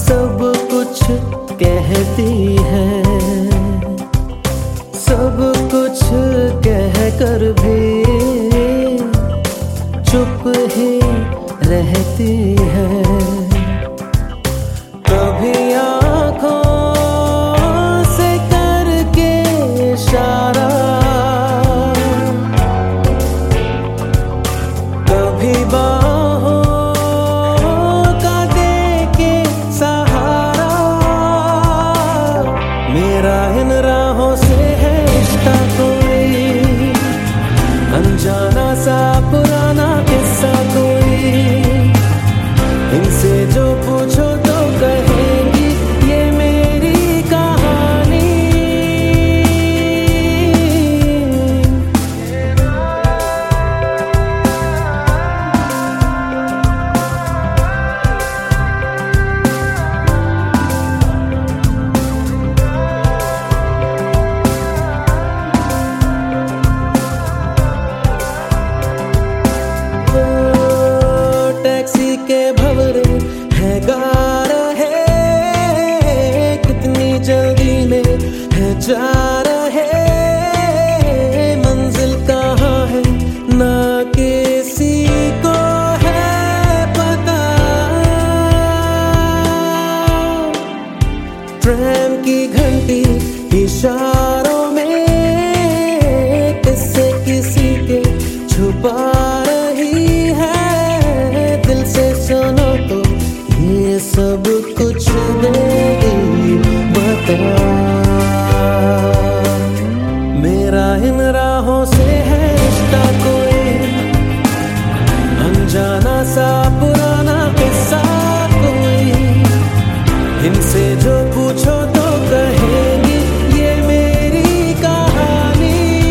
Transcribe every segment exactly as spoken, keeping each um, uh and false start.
सब कुछ कहती है, सब कुछ कह कर भी चुप ही रहती है। कभी आँखों से करके इशारा, कभी बाहों का दे के सहारा। मेरा इन राहों से है रिश्ता कोई अनजाना सा पुराना किस्सा कोई। इनसे जो पूछो तो कहेंगी ये मेरी कहानी। टैक्सी के भंवरे है गा रहे, कितनी जल्दी में है जा रहे। मंजिल कहाँ है ना किसी को है पता। ट्रेन की घंटी इशारों में किससे किसी के छुपा रही है। दिल से सुनो तो ये सब कुछ देगी बता। मेरा इन राहों से है रिश्ता कोई अनजाना सा पुराना किस्सा कोई। इनसे जो पूछो तो कहेंगी ये मेरी कहानी।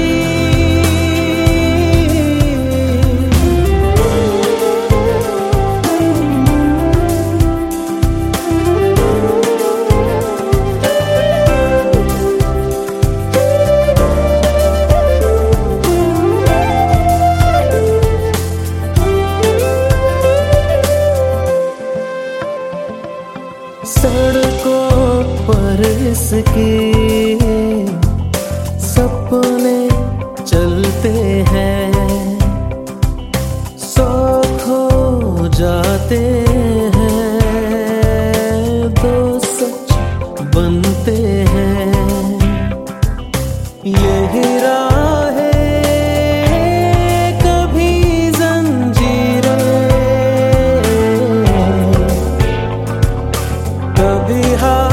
सड़कों पर इसके सपने चलते हैं, सौ खो जाते हैं, दो सच बनते हैं। यही राह है कभी जंजीरें, कभी हाथ